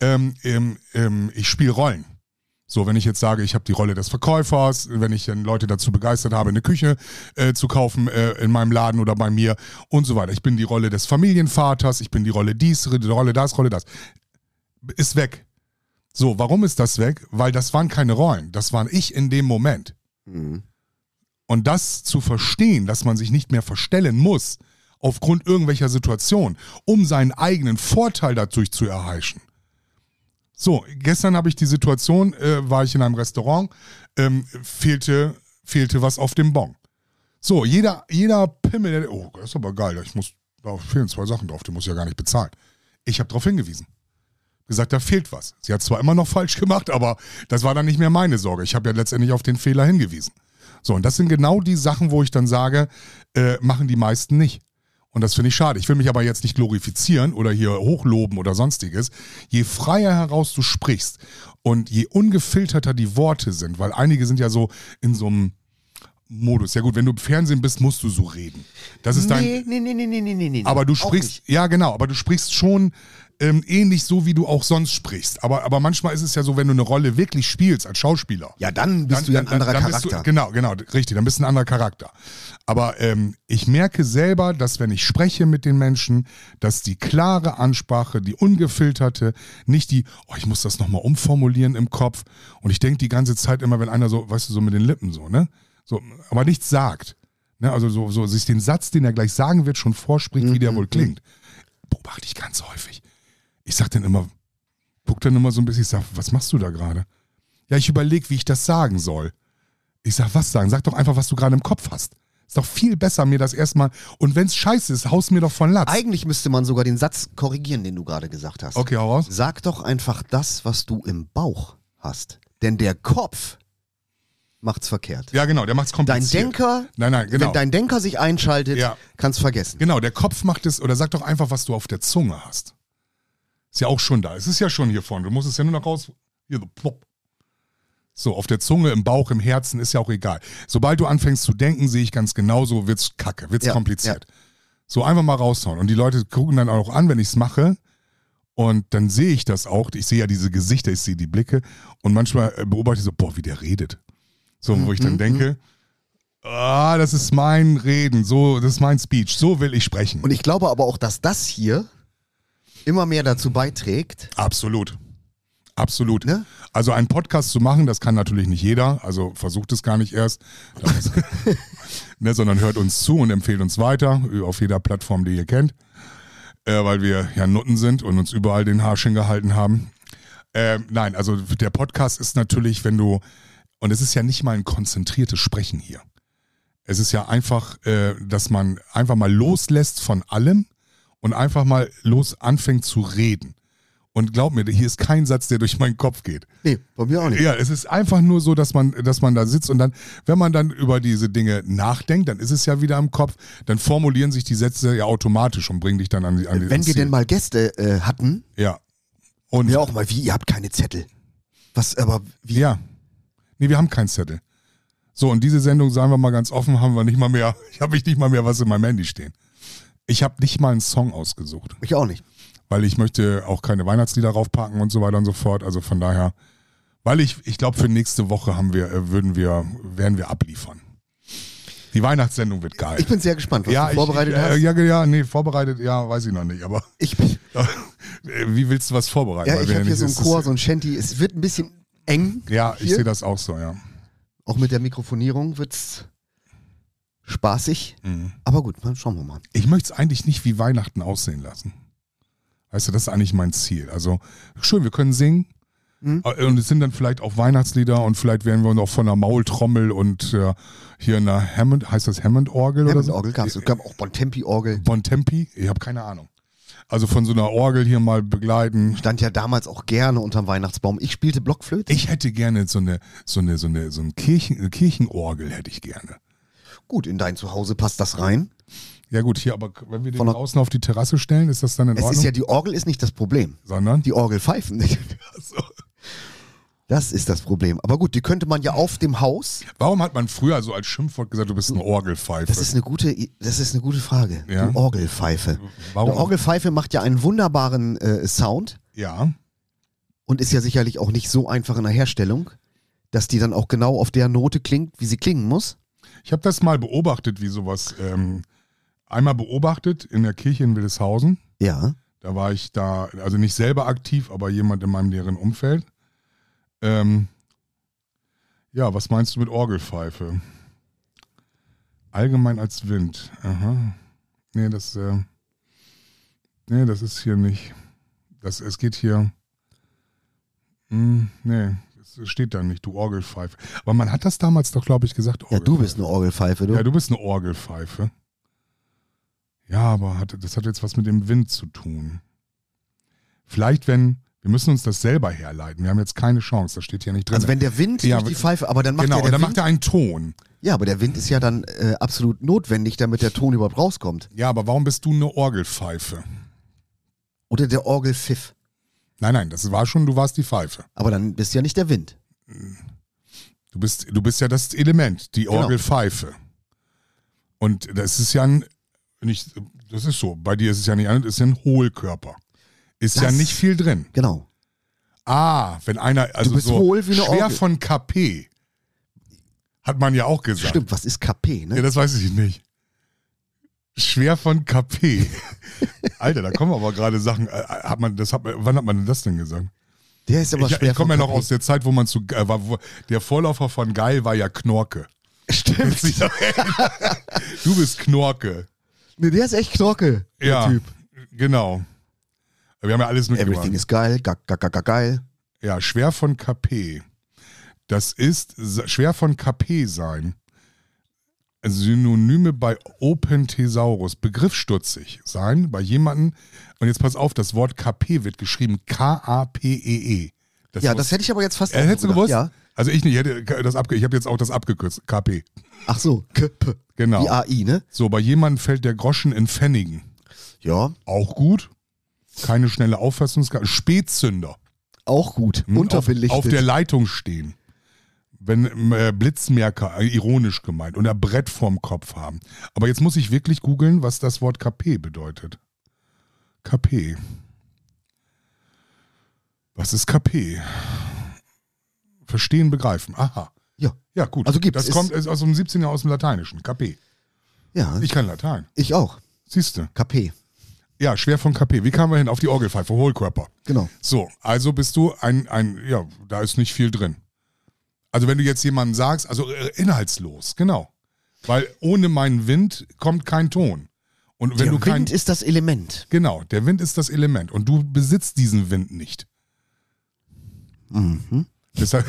ich spiele Rollen. So, wenn ich jetzt sage, ich habe die Rolle des Verkäufers, wenn ich dann Leute dazu begeistert habe, eine Küche zu kaufen in meinem Laden oder bei mir und so weiter. Ich bin die Rolle des Familienvaters, ich bin die Rolle dies, die Rolle das. Ist weg. So, warum ist das weg? Weil das waren keine Rollen, das waren ich in dem Moment. Mhm. Und das zu verstehen, dass man sich nicht mehr verstellen muss, aufgrund irgendwelcher Situation, um seinen eigenen Vorteil dadurch zu erheischen. So, gestern habe ich die Situation, war ich in einem Restaurant, fehlte was auf dem Bon. So, jeder Pimmel, oh, das ist aber geil, da fehlen 2 Sachen drauf, die muss ich ja gar nicht bezahlen. Ich habe darauf hingewiesen. Gesagt, da fehlt was. Sie hat zwar immer noch falsch gemacht, aber das war dann nicht mehr meine Sorge. Ich habe ja letztendlich auf den Fehler hingewiesen. So, und das sind genau die Sachen, wo ich dann sage, machen die meisten nicht. Und das finde ich schade. Ich will mich aber jetzt nicht glorifizieren oder hier hochloben oder sonstiges. Je freier heraus du sprichst und je ungefilterter die Worte sind, weil einige sind ja so in so einem Modus. Ja gut, wenn du im Fernsehen bist, musst du so reden. Das ist dein. Nee. Aber du sprichst, ja genau, aber du sprichst schon ähnlich so, wie du auch sonst sprichst. Aber manchmal ist es ja so, wenn du eine Rolle wirklich spielst als Schauspieler. Ja, dann bist du ja ein anderer Charakter. Genau, richtig, dann bist du ein anderer Charakter. Aber ich merke selber, dass wenn ich spreche mit den Menschen, dass die klare Ansprache, die ungefilterte, nicht die, oh, ich muss das nochmal umformulieren im Kopf. Und ich denke die ganze Zeit immer, wenn einer so, weißt du, so mit den Lippen so, ne? So, aber nichts sagt. Ne? Also so sich den Satz, den er gleich sagen wird, schon vorspricht, wie der wohl klingt. Beobachte ich ganz häufig. Ich sag dann immer, guck dann immer so ein bisschen, ich sag, was machst du da gerade? Ja, ich überlege, wie ich das sagen soll. Ich sag, was sagen? Sag doch einfach, was du gerade im Kopf hast. Ist doch viel besser, mir das erstmal, und wenn es scheiße ist, haust mir doch von Latz. Eigentlich müsste man sogar den Satz korrigieren, den du gerade gesagt hast. Okay, hau raus. Sag doch einfach das, was du im Bauch hast. Denn der Kopf macht's verkehrt. Ja, genau, der macht's kompliziert. Dein Denker, Nein, genau. wenn dein Denker sich einschaltet, Ja. kannst vergessen. Genau, der Kopf macht es, oder sag doch einfach, was du auf der Zunge hast. Ist ja auch schon da. Es ist ja schon hier vorne. Du musst es ja nur noch raus. Hier so plopp. So, auf der Zunge, im Bauch, im Herzen, ist ja auch egal. Sobald du anfängst zu denken, sehe ich ganz genauso, wird's kacke, wird's kompliziert. So, einfach mal raushauen. Und die Leute gucken dann auch an, wenn ich's mache. Und dann sehe ich das auch. Ich sehe ja diese Gesichter, ich sehe die Blicke. Und manchmal beobachte ich so, boah, wie der redet. So, wo ich dann denke, das ist mein Reden, so, das ist mein Speech, so will ich sprechen. Und ich glaube aber auch, dass das hier immer mehr dazu beiträgt. Absolut. Absolut. Ne? Also einen Podcast zu machen, das kann natürlich nicht jeder, also versucht es gar nicht erst, sondern hört uns zu und empfiehlt uns weiter auf jeder Plattform, die ihr kennt, weil wir ja Nutten sind und uns überall den Arsch hingehalten haben. Nein, also der Podcast ist natürlich, wenn du, und es ist ja nicht mal ein konzentriertes Sprechen hier. Es ist ja einfach, dass man einfach mal loslässt von allem und einfach mal anfängt zu reden. Und glaub mir, hier ist kein Satz, der durch meinen Kopf geht. Nee, bei mir auch nicht. Ja, es ist einfach nur so, dass man da sitzt und dann, wenn man dann über diese Dinge nachdenkt, dann ist es ja wieder im Kopf, dann formulieren sich die Sätze ja automatisch und bringen dich dann an die Wenn wir denn mal Gäste hatten, ja. Und ja auch mal, wie, ihr habt keine Zettel. Was, aber wie? Ja. Nee, wir haben keinen Zettel. So, und diese Sendung, sagen wir mal ganz offen, haben wir nicht mal mehr, ich habe nicht mal mehr was in meinem Handy stehen. Ich habe nicht mal einen Song ausgesucht. Ich auch nicht. Weil ich möchte auch keine Weihnachtslieder raufpacken und so weiter und so fort. Also von daher, weil ich glaube für nächste Woche werden wir abliefern. Die Weihnachtssendung wird geil. Ich bin sehr gespannt, was du vorbereitet hast. Vorbereitet, weiß ich noch nicht, aber Ich bin, wie willst du was vorbereiten? ja, Weil ich wir habe hier nicht- so einen es ist- Chor, so ein Shanty. Es wird ein bisschen eng. Ja, ich hier. sehe das auch so, ja. Auch mit der Mikrofonierung wird's spaßig. Aber gut, dann schauen wir mal. Ich möchte es eigentlich nicht wie Weihnachten aussehen lassen. Weißt du, das ist eigentlich mein Ziel. Also schön, wir können singen. Und es sind dann vielleicht auch Weihnachtslieder und vielleicht werden wir noch von einer Maultrommel und hier einer heißt das Hammond-Orgel oder so? Hammond-Orgel gab's. Es gab auch Bontempi-Orgel. Bontempi? Ich habe keine Ahnung. Also von so einer Orgel hier mal begleiten. Stand ja damals auch gerne unterm Weihnachtsbaum. Ich spielte Blockflöte. Ich hätte gerne so eine Kirchenorgel hätte ich gerne. Gut, in dein Zuhause passt das rein. Ja gut, hier, aber wenn wir den Von der- draußen auf die Terrasse stellen, ist das dann in Es Ordnung? ist ja, die Orgel ist nicht das Problem. Sondern? Die Orgelpfeifen nicht. So. Das ist das Problem. Aber gut, die könnte man ja auf dem Haus. Warum hat man früher so als Schimpfwort gesagt, du bist eine Orgelpfeife? Das ist eine gute Frage. Ja. Die Orgelpfeife. Warum? Eine Orgelpfeife macht ja einen wunderbaren Sound Ja. und ist ja sicherlich auch nicht so einfach in der Herstellung, dass die dann auch genau auf der Note klingt, wie sie klingen muss. Ich habe das mal beobachtet, wie sowas, einmal beobachtet in der Kirche in Wildeshausen. Ja. Da war ich da, also nicht selber aktiv, aber jemand in meinem näheren Umfeld. Ja, was meinst du mit Orgelpfeife? Allgemein als Wind. Aha. Nee, das ist hier nicht. Es geht hier. Nee, es steht da nicht, du Orgelpfeife. Aber man hat das damals doch, glaube ich, gesagt. Ja, du bist eine Orgelpfeife, du. Ja, du bist eine Orgelpfeife. Ja, aber das hat jetzt was mit dem Wind zu tun. Vielleicht, wir müssen uns das selber herleiten. Wir haben jetzt keine Chance, das steht hier nicht drin. Also wenn der Wind Ja, durch die Pfeife, aber dann macht genau, ja und der dann Wind, macht er einen Ton. ja, aber der Wind ist ja dann absolut notwendig, damit der Ton überhaupt rauskommt. Ja, aber warum bist du eine Orgelpfeife? Oder der Orgelpfiff. Nein, das war schon, du warst die Pfeife. Aber dann bist du ja nicht der Wind. Du bist ja das Element, die Genau. Orgelpfeife. Und das ist ja das ist so, bei dir ist es ja nicht anders, ist ja ein Hohlkörper. Ist ja Das- nicht viel drin. Genau. Wenn einer, also bist so hohl wie eine schwer Orgel. von KP, hat man ja auch gesagt. Stimmt, was ist KP, ne? Ja, das weiß ich nicht. Schwer von KP. Alter, da kommen aber gerade Sachen. Wann hat man denn das denn gesagt? Der ist aber schwer Ich komme ja von noch KP. aus der Zeit, wo man der Vorläufer von Geil war ja Knorke. Stimmt. Du bist Knorke. Ne, der ist echt Knorke, der Ja, Typ. genau. Wir haben ja alles mitgemacht. Everything is geil, geil. Ja, schwer von KP. Das ist schwer von KP sein. Synonyme bei Open Thesaurus. Begriffsstutzig sein bei jemandem. Und jetzt pass auf, das Wort KP wird geschrieben K-A-P-E-E. Das hätte ich aber jetzt fast Hättest du gewusst? Ja. Also ich nicht, ich habe jetzt auch das abgekürzt, KP. Ach so, KP. Genau. Wie AI, ne? So, bei jemandem fällt der Groschen in Pfennigen. Ja. Auch gut. Keine schnelle Auffassungsgabe. Spätzünder. Auch gut. Unterbelichtet. Auf der Leitung stehen. Wenn Blitzmerker, ironisch gemeint, und ein Brett vorm Kopf haben. Aber jetzt muss ich wirklich googeln, was das Wort KP bedeutet. KP. Was ist KP? Verstehen, begreifen. Aha. Ja, gut. Also gibt's. Das kommt aus dem 17. Jahr aus dem Lateinischen. KP. Ja. Ich kann Latein. Ich auch. Siehste. KP. Ja, schwer von KP. Wie kamen wir hin? Auf die Orgelpfeife, Hohlkörper. Genau. So, also bist du da ist nicht viel drin. Also wenn du jetzt jemandem sagst, also inhaltslos, genau. Weil ohne meinen Wind kommt kein Ton. Und wenn Der Wind ist das Element. Genau, der Wind ist das Element. Und du besitzt diesen Wind nicht. Mhm. Deshalb,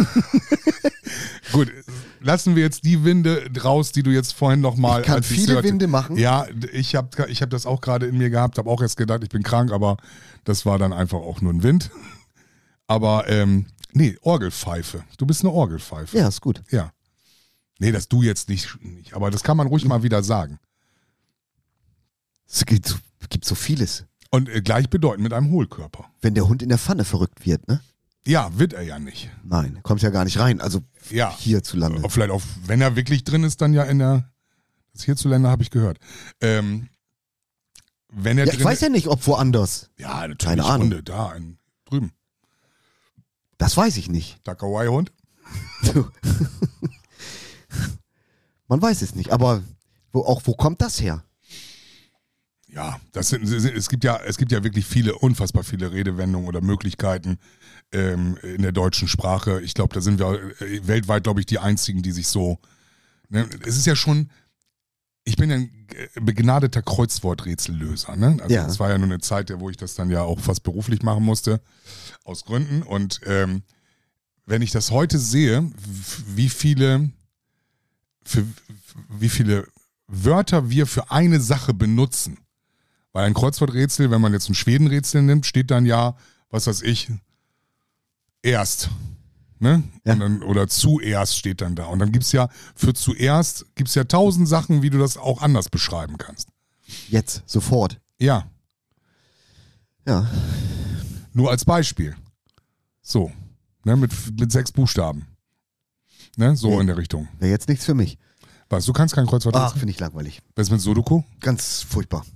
gut, lassen wir jetzt die Winde raus, die du jetzt vorhin nochmal... Ich kann viele Winde machen. Ja, ich hab das auch gerade in mir gehabt, habe auch erst gedacht, ich bin krank, aber das war dann einfach auch nur ein Wind. Aber, Orgelpfeife. Du bist eine Orgelpfeife. Ja, ist gut. Ja. Nee, das du jetzt nicht, aber das kann man ruhig mal wieder sagen. Es gibt so vieles. Und gleichbedeutend mit einem Hohlkörper. Wenn der Hund in der Pfanne verrückt wird, ne? Ja, wird er ja nicht. Nein, kommt ja gar nicht rein. Also Ja. hierzulande. Vielleicht auch, wenn er wirklich drin ist, dann ja das hierzulande habe ich gehört. Wenn er Ich weiß ja nicht, ob woanders. Ja, natürlich. Keine Ahnung. Hunde, drüben. Das weiß ich nicht. Der Kawaii-Hund. Man weiß es nicht. Aber wo kommt das her? Ja, es gibt ja wirklich unfassbar viele Redewendungen oder Möglichkeiten in der deutschen Sprache. Ich glaube, da sind wir weltweit, glaube ich, die einzigen, die sich so. Ne? Es ist ja schon. Ich bin ja ein begnadeter Kreuzworträtsellöser. Ne? Also Ja. das war ja nur eine Zeit, wo ich das dann ja auch fast beruflich machen musste, aus Gründen. Und wenn ich das heute sehe, wie viele Wörter wir für eine Sache benutzen. Weil ein Kreuzworträtsel, wenn man jetzt ein Schwedenrätsel nimmt, steht dann ja, was weiß ich, erst. Ne? Ja. Und dann, oder zuerst steht dann da. Und dann gibt's ja, für zuerst gibt's ja 1000 Sachen, wie du das auch anders beschreiben kannst. Jetzt, sofort. Ja, Ja. nur als Beispiel. So, ne, mit 6 Buchstaben. Ne, so Nee. in der Richtung. Wäre jetzt nichts für mich. Was, du kannst kein Ach, Kreuzworträtsel? finde ich langweilig. Was ist mit Sudoku? Ganz furchtbar.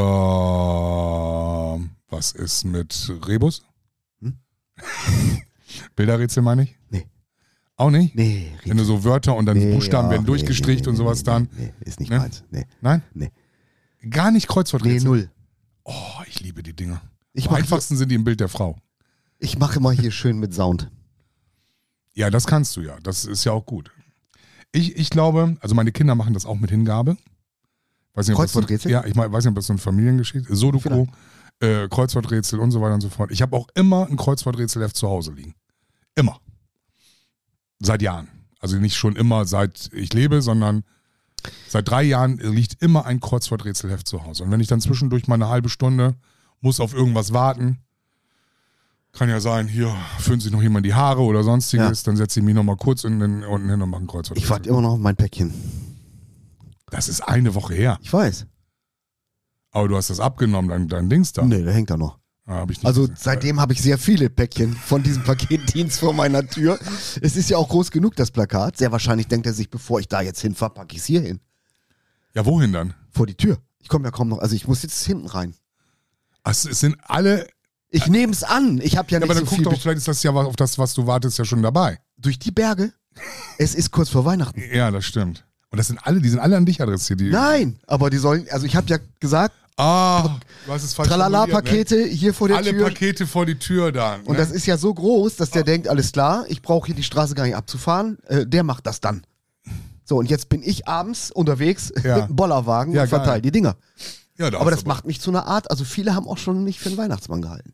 Was ist mit Rebus? Hm? Bilderrätsel meine ich? Nee. Auch nicht? Nee, Wenn du so Wörter und dann Buchstaben werden ach, durchgestrichen und sowas dann. Nee, ist nicht Ne? meins. Nee. Nein? Nee. Gar nicht Nee, Kreuzworträtsel? 0. Oh, ich liebe die Dinger. Ich Am mach, einfachsten sind die im Bild der Frau. ich mache immer hier schön mit Sound. Ja, das kannst du ja. Das ist ja auch gut. Ich glaube, also meine Kinder machen das auch mit Hingabe. Weiß nicht, ob das so, Kreuzworträtsel? ja, ich weiß nicht, ob das so eine Familiengeschichte ist. Sudoku, Kreuzworträtsel und so weiter und so fort. Ich habe auch immer ein Kreuzworträtselheft zu Hause liegen. Immer. Seit Jahren. Also nicht schon immer seit ich lebe, sondern seit 3 Jahren liegt immer ein Kreuzworträtselheft zu Hause. Und wenn ich dann zwischendurch mal eine halbe Stunde muss auf irgendwas warten, kann ja sein, hier föhnt sich noch jemand die Haare oder sonstiges, dann setze ich mich nochmal kurz unten hin und mache ein Kreuzworträtsel. Ich warte immer noch auf mein Päckchen. Das ist eine Woche her. Ich weiß. Aber du hast das abgenommen, dein Dings da. Nee, da hängt er noch. Hab ich nicht Also gesehen. seitdem habe ich sehr viele Päckchen von diesem Paketdienst vor meiner Tür. Es ist ja auch groß genug, das Plakat. Sehr wahrscheinlich denkt er sich, bevor ich da jetzt hinfahre, packe ich es hier hin. Ja, wohin dann? Vor die Tür. Ich komme ja kaum noch, also ich muss jetzt hinten rein. Ach, es sind alle. Ich nehme es an. Ich habe ja Ja, nicht aber dann so guck viel doch, vielleicht ist das ja auf das, was du wartest, ja schon dabei. durch die Berge. Es ist kurz vor Weihnachten. Ja, das stimmt. Und das sind alle, die sind alle an dich adressiert. Die, Nein, aber die sollen, also ich habe ja gesagt, du hast es falsch formuliert, Tralala-Pakete hier vor ne? der Alle Tür. Pakete vor die Tür da. Und das ist ja so groß, dass der denkt, alles klar, ich brauche hier die Straße gar nicht abzufahren. Der macht das dann. So, und jetzt bin ich abends unterwegs Ja. mit einem Bollerwagen Ja, und verteile geil. die Dinger. Ja, da Aber hast das du macht mich zu einer Art, also viele haben auch schon mich für einen Weihnachtsmann gehalten.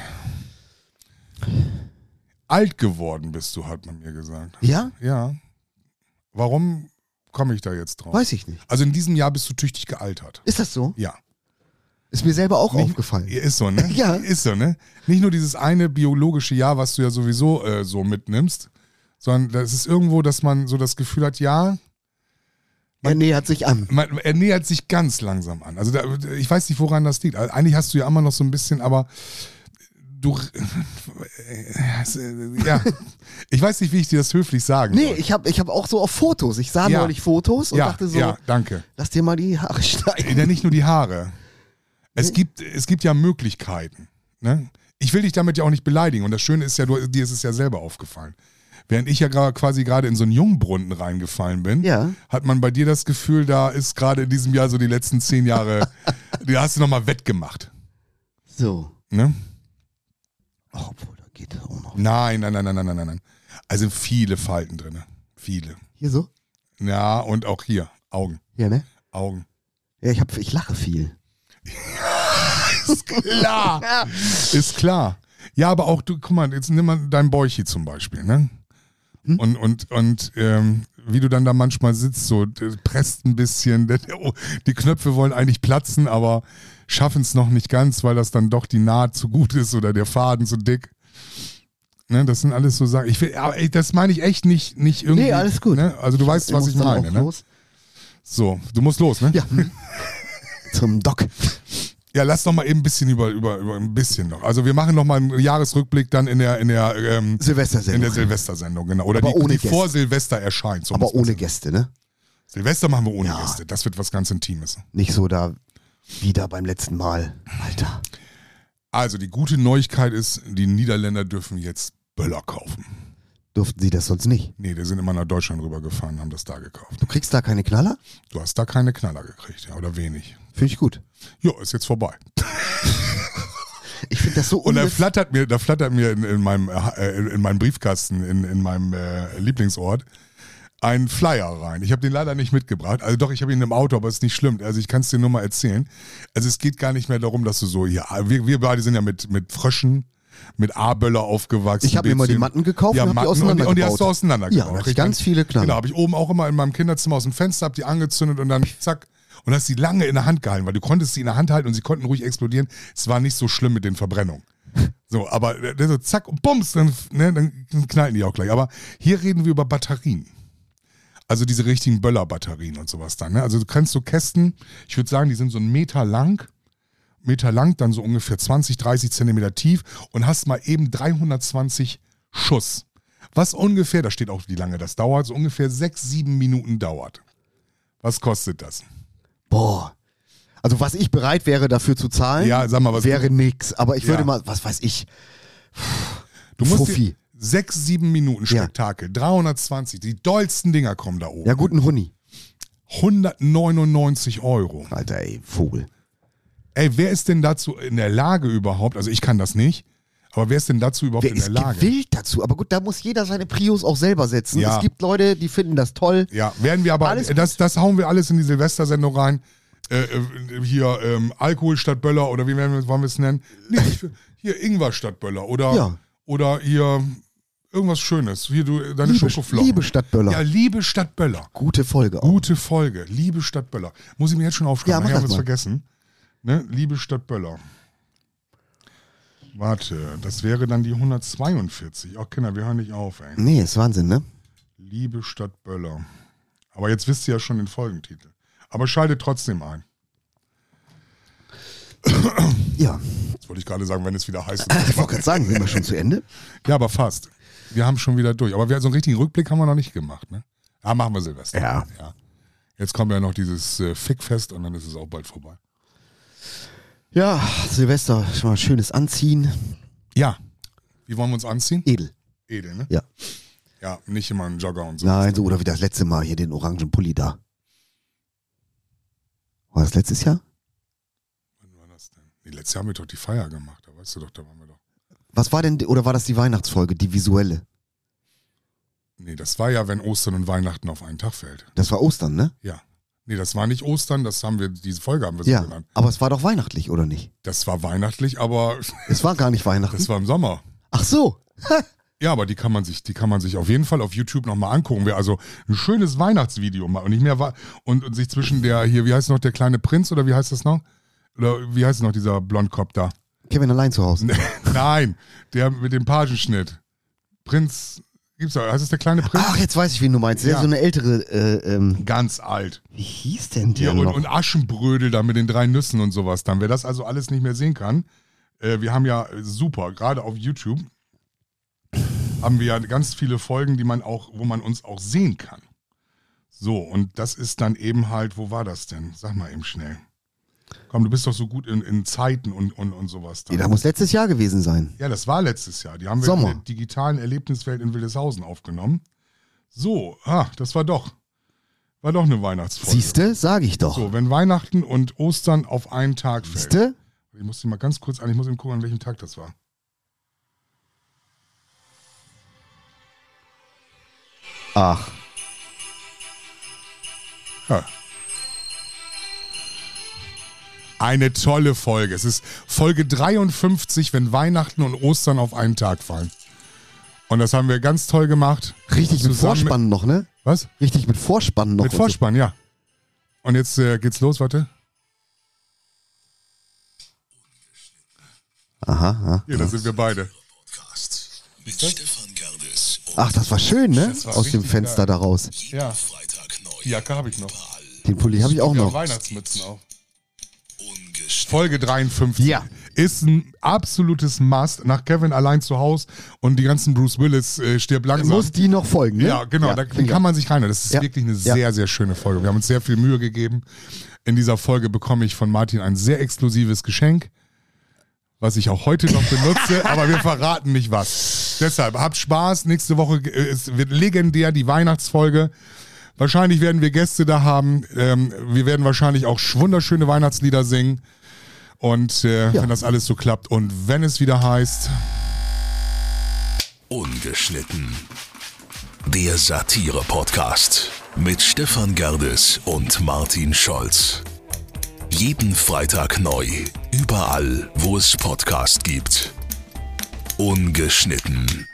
alt geworden bist du, hat man mir gesagt. Ja? Ja. Warum komme ich da jetzt drauf? Weiß ich nicht. Also in diesem Jahr bist du tüchtig gealtert. Ist das so? Ja. Ist mir selber auch aufgefallen. Ist so, ne? Ja. Ist so, ne? Nicht nur dieses eine biologische Jahr, was du ja sowieso so mitnimmst, sondern das ist irgendwo, dass man so das Gefühl hat, ja, Er nähert sich an. er nähert sich ganz langsam an. Also ich weiß nicht, woran das liegt. Also eigentlich hast du ja immer noch so ein bisschen, aber du, ja, ich weiß nicht, wie ich dir das höflich sagen soll. Nee, ich hab auch so auf Fotos. Ich sah neulich Fotos und dachte so, ja, danke. lass dir mal die Haare schneiden. Ja, nicht nur die Haare. Es gibt ja Möglichkeiten. Ne? Ich will dich damit ja auch nicht beleidigen. Und das Schöne ist ja, dir ist es ja selber aufgefallen. Während ich ja quasi gerade in so einen Jungbrunnen reingefallen bin, hat man bei dir das Gefühl, da ist gerade in diesem Jahr so die letzten 10 Jahre, die hast du nochmal wettgemacht. So. Ne? Oh, obwohl, da geht das auch noch. Nein. Also viele Falten drin. Viele. Hier so? Ja, und auch hier. Augen. Ja, ne? Augen. Ja, ich lache viel. Ist klar. Ist klar. Ja, aber auch du, guck mal, jetzt nimm mal dein Bäuchi zum Beispiel, ne? Und wie du dann da manchmal sitzt, so presst ein bisschen, die Knöpfe wollen eigentlich platzen, aber schaffen es noch nicht ganz, weil das dann doch die Naht zu gut ist oder der Faden zu dick. Ne, das sind alles so Sachen. Das meine ich echt nicht irgendwie. Nee, alles gut. Ne? Also du weißt, was ich meine, ne? Los. So, du musst los, ne? Ja. Zum Doc. Ja, lass doch mal eben ein bisschen über ein bisschen noch. Also wir machen noch mal einen Jahresrückblick dann in der Silvestersendung. In der Silvestersendung, genau. Oder Aber die vor Silvester erscheint. So aber ohne Gäste, ne? Silvester machen wir ohne Gäste. Das wird was ganz Intimes. Nicht so da wieder beim letzten Mal. Alter. Also die gute Neuigkeit ist, die Niederländer dürfen jetzt Böller kaufen. Durften sie das sonst nicht? Nee, die sind immer nach Deutschland rübergefahren, haben das da gekauft. Du kriegst da keine Knaller? Du hast da keine Knaller gekriegt, ja, oder wenig. Finde ich gut. Jo, ist jetzt vorbei. Ich finde das so Und da flattert mir in meinem Briefkasten, in meinem Lieblingsort, ein Flyer rein. Ich habe den leider nicht mitgebracht. Also doch, ich habe ihn im Auto, aber es ist nicht schlimm. Also ich kann es dir nur mal erzählen. Also es geht gar nicht mehr darum, dass du so, ja, wir beide sind ja mit Fröschen, mit A-Böller aufgewachsen. Ich habe mir mal die Matten gekauft und habe die auseinandergebaut. Und die hast du auseinandergebaut. Ja, da hatte ich ganz viele Knaller. Genau, habe ich oben auch immer in meinem Kinderzimmer aus dem Fenster, habe die angezündet und dann zack. Und hast die lange in der Hand gehalten, weil du konntest sie in der Hand halten und sie konnten ruhig explodieren. Es war nicht so schlimm mit den Verbrennungen. So, aber so zack und bums, dann knallen die auch gleich. Aber hier reden wir über Batterien. Also diese richtigen Böller-Batterien und sowas dann. Ne? Also du kannst so Kästen, ich würde sagen, die sind so 1 Meter lang, dann so ungefähr 20, 30 Zentimeter tief und hast mal eben 320 Schuss. Was ungefähr, da steht auch, wie lange das dauert, so ungefähr 6, 7 Minuten dauert. Was kostet das? Boah. Also was ich bereit wäre dafür zu zahlen, ja, sag mal, was wäre nix. Aber ich würde mal, was weiß ich, du musst Fuffi. 6, 7 Minuten Spektakel, 320, die dollsten Dinger kommen da oben. Ja, guten Huni. 199 €. Alter, ey, Vogel. Ey, wer ist denn dazu in der Lage überhaupt, also ich kann das nicht, aber wer ist denn dazu überhaupt Wer in der ist Lage? gewillt dazu? Aber gut, da muss jeder seine Prios auch selber setzen. Ja. Es gibt Leute, die finden das toll. Ja, werden wir aber, Alles das hauen wir alles in die Silvestersendung rein. Hier Alkohol statt Böller oder wie wollen wir es nennen? Nee, hier Ingwer statt Böller oder hier irgendwas Schönes. Hier deine Schokoflocken. Liebe statt Böller. Ja, Liebe statt Böller. Gute Folge auch. Gute Folge. Liebe statt Böller. Muss ich mir jetzt schon aufschreiben. Ja, mach ich habe das es mal. vergessen. Ne? Liebe statt Böller. Warte, das wäre dann die 142. Ach Kinder, wir hören nicht auf, ey. Nee, ist Wahnsinn, ne? Liebe statt Böller. Aber jetzt wisst ihr ja schon den Folgentitel. Aber schaltet trotzdem ein. Ja. Jetzt wollte ich gerade sagen, wenn es wieder heißt. Ich wollte gerade sagen, sind wir schon zu Ende? Ja, aber fast. Wir haben schon wieder durch. Aber so einen richtigen Rückblick haben wir noch nicht gemacht, ne? Ah, machen wir Silvester. Ja. Jetzt kommt ja noch dieses Fickfest und dann ist es auch bald vorbei. Ja, Silvester, schon mal schönes Anziehen. Ja. Wie wollen wir uns anziehen? Edel. Edel, ne? Ja. Ja, nicht immer ein Jogger und so. Nein, so oder wie das letzte Mal hier den orangen Pulli da. War das letztes Jahr? Wann war das denn? Nee, letztes Jahr haben wir doch die Feier gemacht. Da weißt du doch, da waren wir doch. Was war denn, oder war das die Weihnachtsfolge, die visuelle? Nee, das war ja, wenn Ostern und Weihnachten auf einen Tag fällt. Das war Ostern, ne? Ja. Nee, das war nicht Ostern, diese Folge haben wir so Ja, genannt. aber es war doch weihnachtlich, oder nicht? Das war weihnachtlich, aber Es war gar nicht Weihnachten. das war im Sommer. Ach so. Ja, aber die kann man sich auf jeden Fall auf YouTube nochmal angucken. Wer also ein schönes Weihnachtsvideo macht und nicht mehr und sich zwischen der, hier, wie heißt noch, der kleine Prinz oder wie heißt das noch? Oder wie heißt noch dieser Blondkopf da? Kevin allein zu Hause. Nein, der mit dem Pagenschnitt. Prinz, gibt's da, heißt es der kleine Prinz? Ach, jetzt weiß ich, wen du meinst. Der ist so eine ältere, Ganz alt. wie hieß denn der Ja, noch? und Aschenbrödel da mit den 3 Nüssen und sowas dann. Wer das also alles nicht mehr sehen kann, wir haben ja super, gerade auf YouTube, haben wir ja ganz viele Folgen, wo man uns auch sehen kann. So, und das ist dann eben halt, wo war das denn? Sag mal eben schnell. Komm, du bist doch so gut in Zeiten und sowas. Ja, das muss letztes Jahr gewesen sein. Ja, das war letztes Jahr. Die haben wir Sommer. in der digitalen Erlebniswelt in Wildeshausen aufgenommen. So, das war doch eine Weihnachtsfolge. Siehste, sag ich doch. So, wenn Weihnachten und Ostern auf einen Tag fällt. Siehste? Ich muss die mal ganz kurz ich muss eben gucken, an welchem Tag das war. Ach, Ja. Eine tolle Folge. Es ist Folge 53, wenn Weihnachten und Ostern auf einen Tag fallen. Und das haben wir ganz toll gemacht. richtig mit Zusammen Vorspann noch, ne? Was? Richtig mit Vorspann noch. Mit Vorspann, ja. Und jetzt geht's los, warte. Aha. Hier, da sind wir beide. Podcast mit Stefan Gerdes und Ach, das war schön, ne? Das war Aus dem richtig Fenster geil. da raus. Ja, Freitag neu. die Jacke habe ich noch. Den Pulli habe ich auch Ja, noch. Ungeschnitten. Weihnachtsmützen auch. Folge 53 Ja. ist ein absolutes Must nach Kevin allein zu Hause und die ganzen Bruce Willis stirbt langsam. Muss die noch folgen, ne? Ja, genau, da finde ich kann man sich reinhören. Das ist Ja. wirklich eine Ja. sehr, sehr schöne Folge. Wir haben uns sehr viel Mühe gegeben. In dieser Folge bekomme ich von Martin ein sehr exklusives Geschenk, was ich auch heute noch benutze, aber wir verraten nicht was. Deshalb, habt Spaß. Nächste Woche es wird legendär die Weihnachtsfolge. Wahrscheinlich werden wir Gäste da haben. Wir werden wahrscheinlich auch wunderschöne Weihnachtslieder singen. Und wenn das alles so klappt und wenn es wieder heißt... Ungeschnitten. Der Satire-Podcast mit Stefan Gerdes und Martin Scholz. Jeden Freitag neu, überall, wo es Podcast gibt. Ungeschnitten.